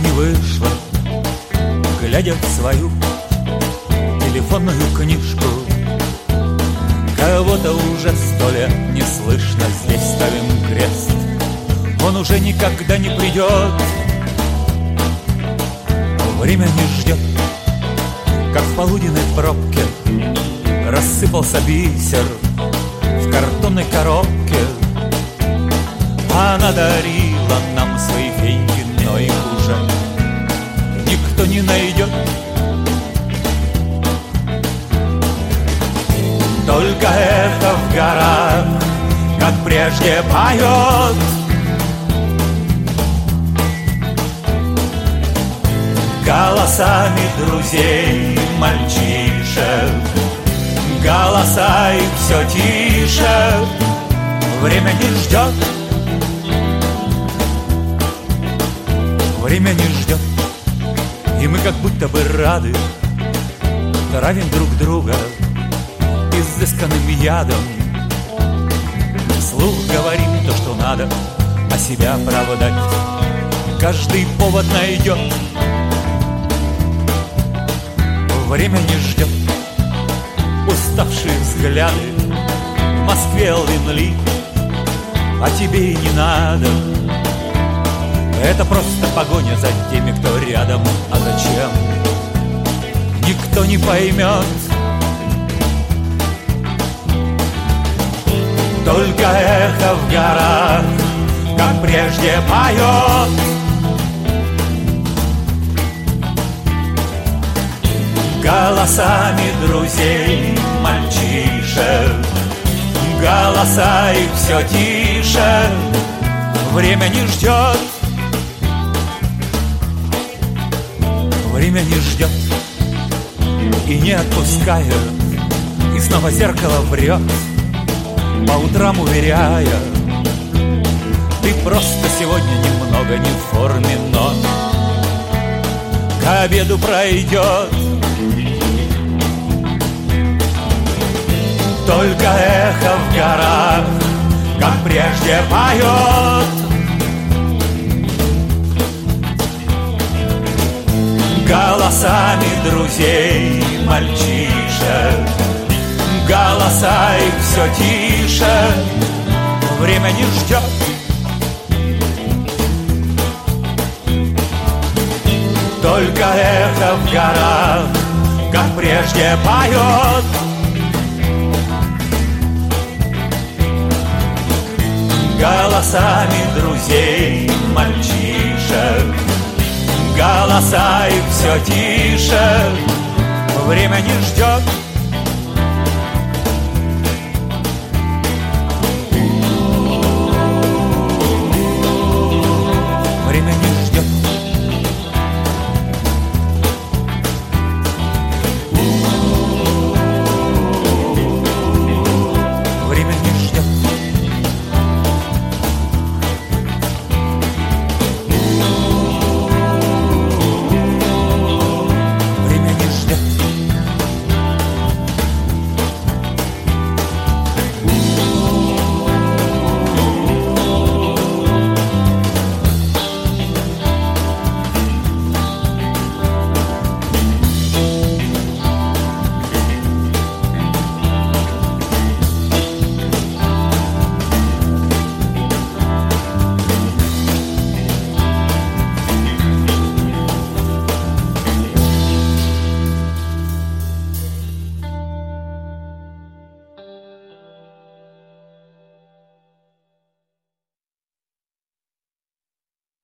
вышла, глядя в свою телефонную книжку. Кого-то уже 100 лет не слышно, здесь ставим крест. Он уже никогда не придет, время не ждет. Как в полуденной пробке рассыпался бисер в картонной коробке. Она дарила нам свои феньки, но их уже никто не найдет. Только эхо в горах, как прежде, поет. Голосами друзей, мальчишек, голоса их все тише. Время не ждет, время не ждет. И мы как будто бы рады, травим друг друга изысканным ядом. Вслух говорим то, что надо, а себя оправдать каждый повод найдет. Время не ждет. Уставшие взгляды в Москве лынли, а тебе и не надо. Это просто погоня за теми, кто рядом. А зачем? Никто не поймет. Только эхо в горах, как прежде, поет. Голосами друзей, мальчишек, голоса их все тише. Время не ждет, время не ждет и не отпускает. И снова зеркало врет, по утрам уверяя: ты просто сегодня немного не в форме, но к обеду пройдет. Только эхо в горах, как прежде, поет. Голосами друзей, мальчишек, голоса их все тише. Время не ждет. Только эхо в горах, как прежде, поет. Голосами друзей, мальчишек, голоса их все тише. Время не ждет.